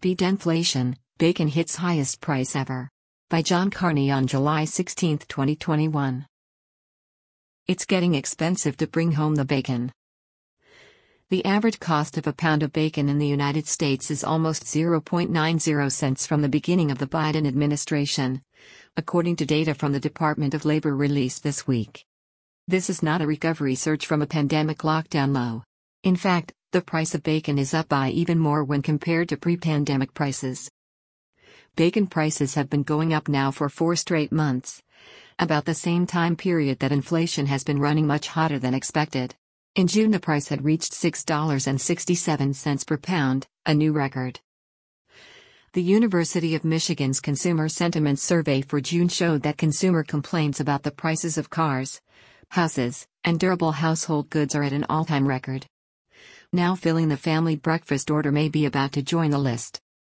Beat inflation, bacon hits highest price ever. By John Carney on July 16, 2021. It's getting expensive to bring home the bacon. The average cost of a pound of bacon in the United States is almost 0.90 cents from the beginning of the Biden administration, according to data from the Department of Labor released this week. This is not a recovery surge from a pandemic lockdown low. In fact, the price of bacon is up by even more when compared to pre-pandemic prices. Bacon prices have been going up now for 4 straight months, about the same time period that inflation has been running much hotter than expected. In June, the price had reached $6.67 per pound, a new record. The University of Michigan's Consumer Sentiment Survey for June showed that consumer complaints about the prices of cars, houses, and durable household goods are at an all-time record. Now filling the family breakfast order may be about to join the list.